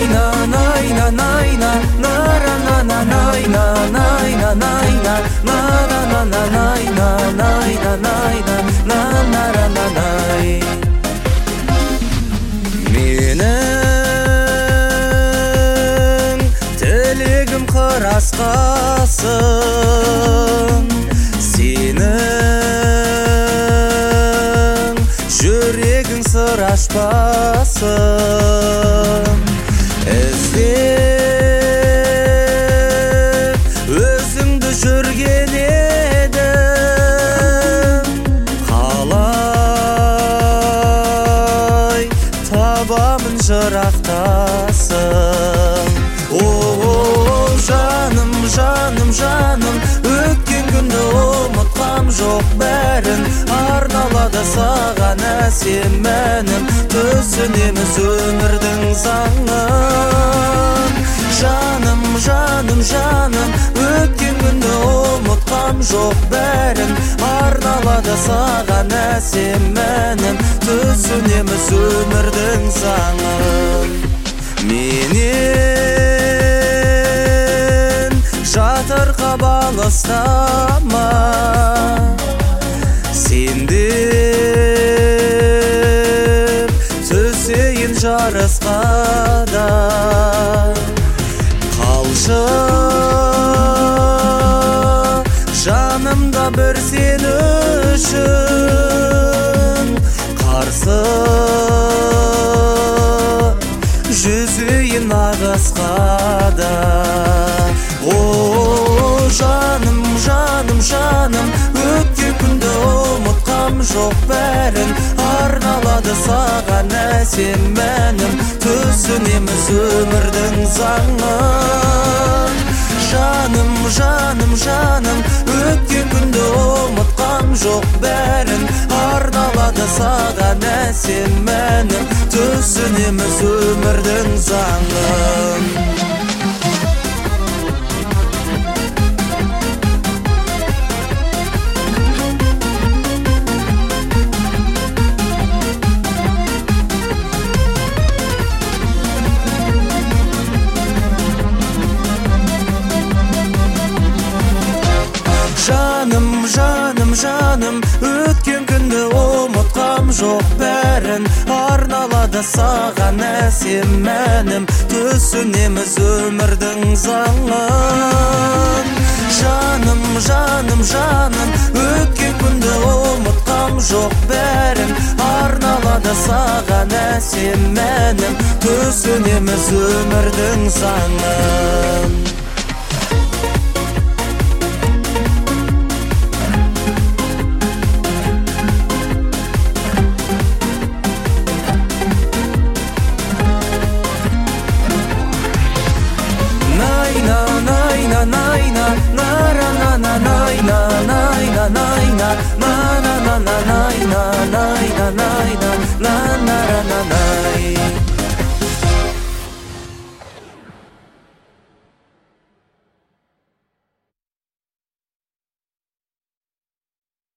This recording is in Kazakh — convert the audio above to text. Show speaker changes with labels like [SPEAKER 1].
[SPEAKER 1] Менің тілегім қырасқасын, сенің жүрегің сыр ашпасын. Іздеп өзіңді жүрген едім, қалай табамын жырақтасын. О, жаным, жаным, жаным, өткен күнді ұмытқам жоқ бәрін, арналады саған әсем әнім, түсінеміз өмірдің заңын. Жаным, жаным, жаным, өткен күнді ұмытқам жоқ бәрін, арналады саған әсем әнім, түсінеміз өмірдің заңын. Менен жатырқап алыстама, сендеп түсейін жарысқа да. Қалшы жанымда бір сен үшін, қарсы жүзейін ағысқа да. О, жаным, жаным, жаным, өткен күнді ұмытқам жоқ бәрін, арналады саған әсем әнім, түсінеміз өмірдің заңын. Жаным, жаным, жаным, өткен күнді ұмытқам жоқ бәрін, арналады саған әсем әнім, түсінеміз өмірдің заңын. Жаным, жаным, жаным, өткен күнді ұмытқам жоқ бәрін, арналады саған әсем әнім, түсінеміз өмірдің заңын. Жаным, жаным, жаным, өткен күнді ұмытқам жоқ бәрін, арналады саған әсем әнім, түсінеміз өмірдің заңын.